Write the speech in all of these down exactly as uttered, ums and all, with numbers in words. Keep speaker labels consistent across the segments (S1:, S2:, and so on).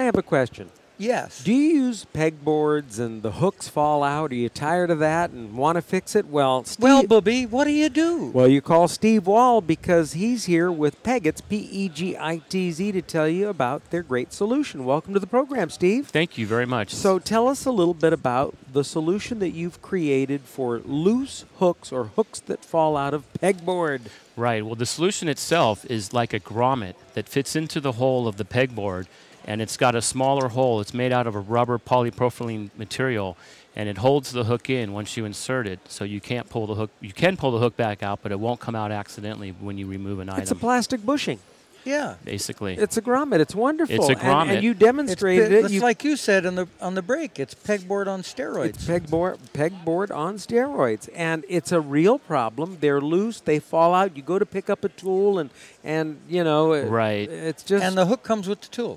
S1: have a question.
S2: Yes.
S1: Do you use pegboards and the hooks fall out? Are you tired of that and want to fix it? Well, Steve,
S2: Well, Bubby, what do you do?
S1: well, you call Steve Wall because he's here with Pegitz, P E G I T Z, to tell you about their great solution. Welcome to the program, Steve.
S3: Thank you very much.
S1: So tell us a little bit about the solution that you've created for loose hooks or hooks that fall out of pegboard.
S3: Right. Well, the solution itself is like a grommet that fits into the hole of the pegboard, and it's got a smaller hole. It's made out of a rubber polypropylene material, and it holds the hook in once you insert it. So you can't pull the hook. You can pull the hook back out, but it won't come out accidentally when you remove an
S1: It's a
S3: item.
S1: plastic bushing.
S2: Yeah.
S3: Basically,
S1: It's a grommet. It's wonderful.
S3: It's a
S1: And-
S3: grommet.
S1: And, you
S2: It's,
S1: demonstrated
S2: pe-
S1: it.
S2: it's
S1: You
S2: like you said on the on the break. It's pegboard on steroids.
S1: It's pegboard, pegboard on steroids, and it's a real problem. They're loose, they fall out. You go to pick up a tool, and and you know, it-
S3: Right.
S1: It's just
S2: and the hook comes with the tool.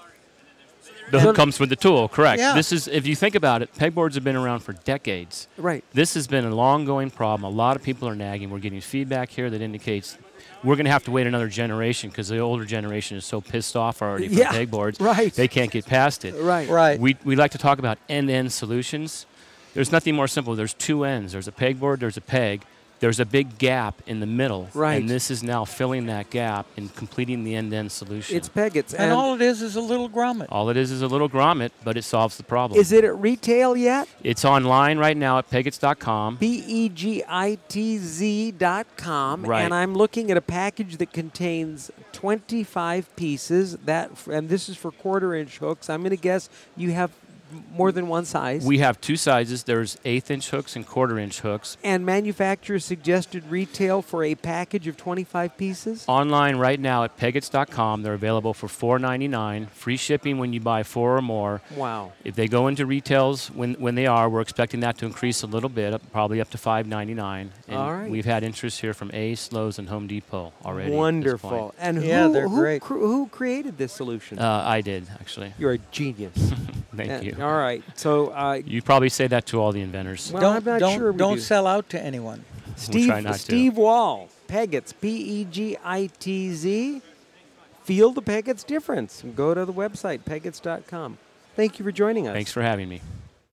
S3: the hook comes with the tool. Correct.
S2: Yeah.
S3: This is, if you think about it, pegboards have been around for decades.
S1: right.
S3: This has been a long-going problem. A lot of people are nagging. We're getting feedback here that indicates we're going to have to wait another generation because the older generation is so pissed off already from
S1: Yeah,
S3: pegboards.
S1: right.
S3: They can't get past it.
S1: Right.
S2: Right.
S3: We we like to talk about end-to-end solutions. There's nothing more simple. There's two ends. There's a pegboard. There's a peg. There's a big gap in the middle.
S1: Right.
S3: And this is now filling that gap and completing the end-to-end solution.
S1: It's Pegitz,
S2: And, all it is is a little grommet.
S3: All it is is a little grommet, but it solves the problem.
S1: is it at retail yet?
S3: It's online right now at pegitz dot com.
S1: P E G I T Z dot com,
S3: Right.
S1: and I'm looking at a package that contains twenty-five pieces. That and this is for quarter-inch hooks. I'm going to guess you have more than one size.
S3: We have two sizes. There's eighth-inch hooks and quarter-inch hooks.
S1: and manufacturer suggested retail for a package of twenty-five pieces.
S3: Online right now at pegitz dot com. They're available for four ninety-nine. Free shipping when you buy four or more.
S1: Wow.
S3: If they go into retails when when they are, we're expecting that to increase a little bit, up, probably up to five ninety-nine. And
S1: All right.
S3: we've had interest here from Ace, Lowe's, and Home Depot already. at this
S1: Wonderful.
S3: point.
S1: And
S2: Yeah,
S1: who,
S2: they're
S1: who,
S2: great.
S1: cr- who created this solution?
S3: Uh, I did, actually.
S1: You're a genius.
S3: Thank
S1: And-
S3: you.
S1: All right. So, uh,
S3: You probably say that to all the inventors.
S1: well,
S2: don't
S1: I'm not
S2: don't,
S1: sure we
S2: don't
S1: do.
S2: sell out to anyone.
S1: Steve,
S3: try not to.
S1: Steve Wall, Pegitz, P E G I T Z. Feel the Pegitz difference. Go to the website, pegitz dot com. Thank you for joining us.
S3: Thanks for having me.